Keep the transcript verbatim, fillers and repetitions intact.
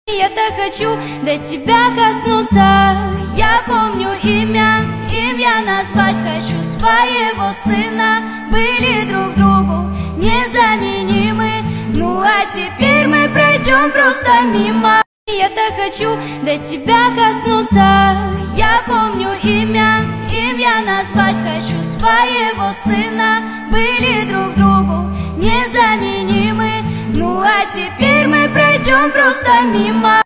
Я-то хочу до тебя коснуться. Я помню имя, имя назвать хочу своего сына. Были друг другу незаменимы. Ну а теперь мы пройдем просто мимо. Я-то хочу до тебя коснуться. Я помню имя, имя назвать хочу своего сына. Были друг другу незаменимы. Ну а теперь мы пройдем просто мимо.